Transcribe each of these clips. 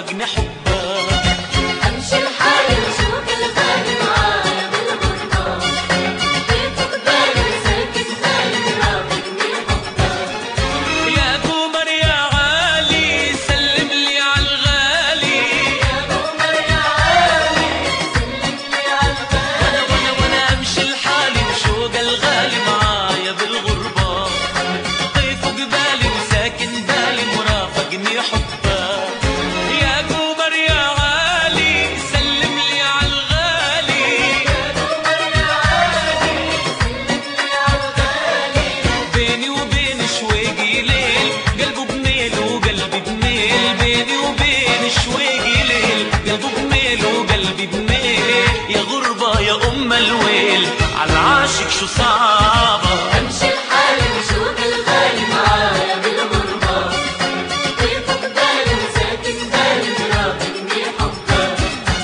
مرافقني حبك. امشي لحالي وشوف الغالي معايا بالغربة، كيفك بالي وساكت بالي مرافقني حبك. يا قمر يا عالي سلم لي عالغالي، يا قمر يا عالي سلم لي عالغالي. وانا امشي لحالي وشوق الغالي معايا بالغربة، طيفه قبالي وساكن بالي مرافقني حبك. يا قمر يا عالي سلم لي عالغالي، يا قمر يا عالي سلم لي عالغالي. بيني وبين شويقي ليل قلبه بميل وقلبي بميل، بيني وبين شويقي ليل قلبه بميل وقلبي بميل. يا غربة يا أم الويل عالعاشق شو صعبة. امشي لحالي وشوف الغالي معايا بالغربة، كيفك بالي وساكن بالي مرافقني حبك.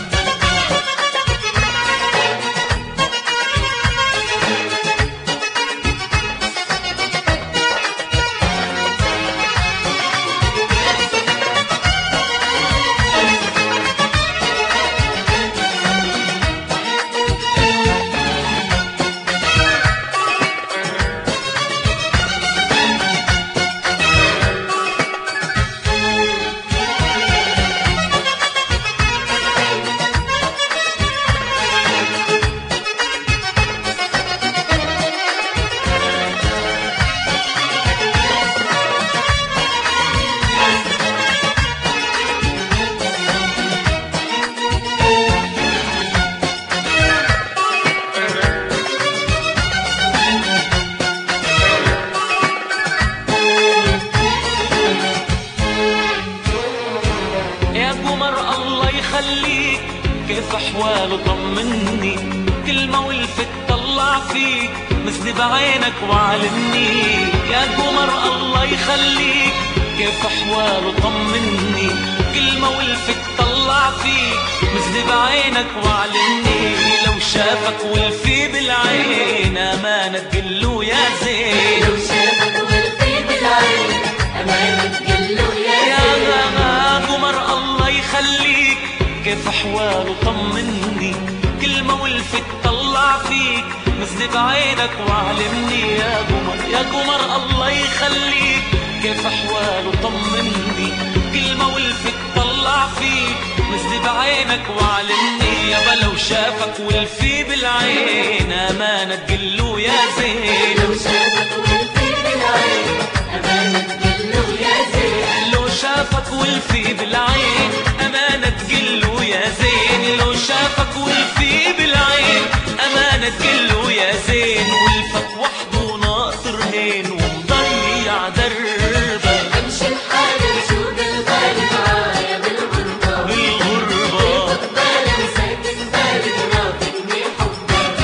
يا قمر الله يخليك كيف احواله طمني، كلمة ولفت طلع فيك مثل بعينك وعلمني. يا قمر الله يخليك كيف احواله طمني، كلمة ولفت طلع فيك مثل بعينك وعلمني. لو شافك ولفي بالعين امانة تقله يا زين، لو شافك ولفي بالعين أمانة تقله يا زين. يا قمر الله يخليك كيف احواله طمني، كلمة ولفت طلع فيك مثل بعينك وعلمني. يا قمر يا قمر الله يخليك كيف احواله طمني، كلمة ولفت طلع فيك مثل بعينك وعلمني. يابا لو شافك ولفي بالعين امانة تقله يا زين، لو شافك ولفي بالعين أمانة تقله يا زين. لو شافك ولفي بالعين أمانة تقله يا زين، لو شافك ولفي بالعين أمانة تقله يا زين. ولفك وحده ناطر هين ومضيع دربك امشي لحالي وشوق الغالي معايا بالغربة، بالغربة. كيفك بالي وساكن بالي مرافقني حبك.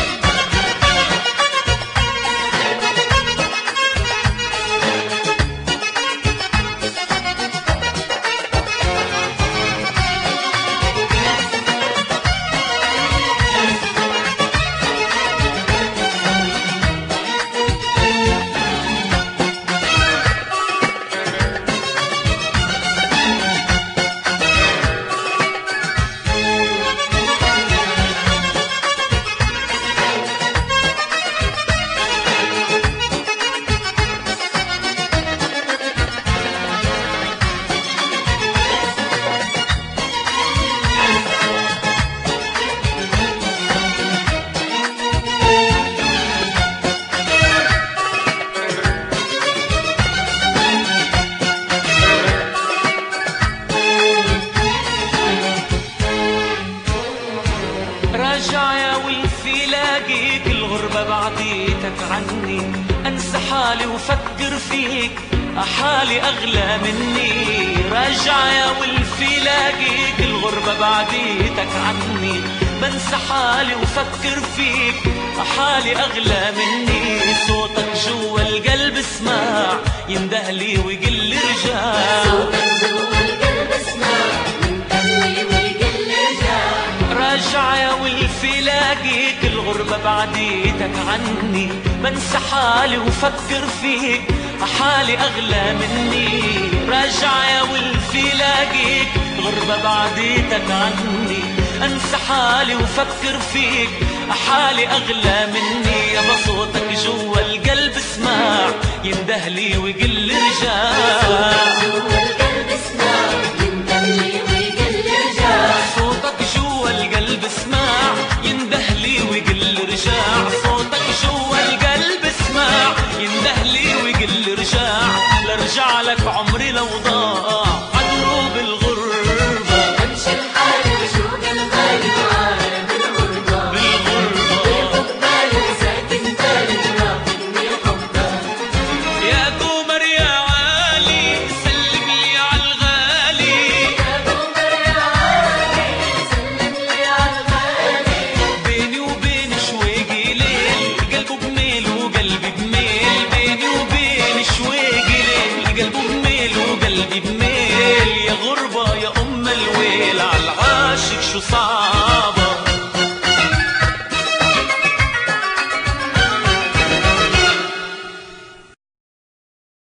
راجع يا ولفي لاقيك الغربة بعديتك عني، انسى حالي وفكر فيك حالي اغلى مني. راجع يا ولفي لاقيك الغربة بعديتك عني، بنسى حالي وفكر فيك حالي اغلى مني. صوتك جوا القلب اسمع يندهلي ويقل لي رجع، صوتك جوا القلب اسمع يندهلي ويقل لي رجع. راجع يا ولفي لاقيك الغربة بعديتك عني، بنسى حالي وفكر فيك حالي أغلى مني. راجع يا ولفي لاقيك الغربة بعديتك عني، انسى حالي وفكر فيك، حالي اغلى مني. يا بصوتك جوا القلب اسمع، يندهلي ويقل رجال.